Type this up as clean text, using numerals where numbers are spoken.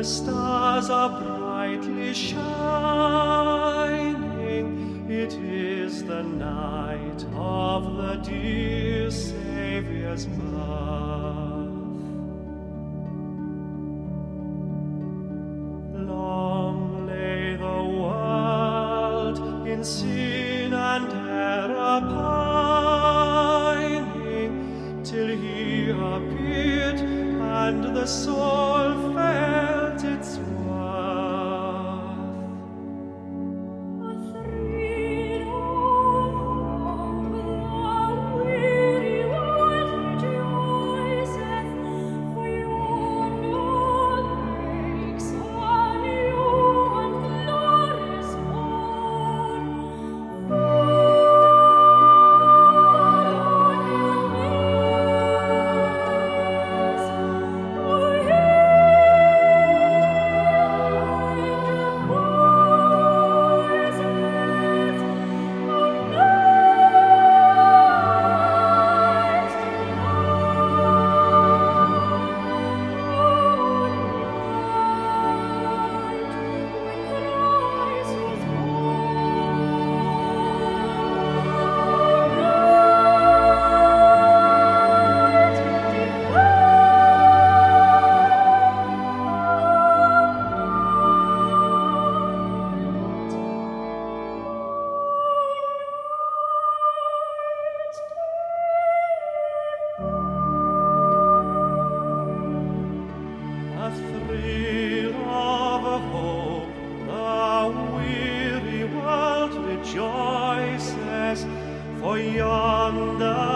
The stars are brightly shining. It is the night of the dear Saviour's birth. Long lay the world in sin and error pining, till he appeared and the soul felt its worth. A thrill of hope, the weary world rejoiceth, for yonder breaks a new and glorious morn. A thrill of hope, the weary world rejoices, for yonder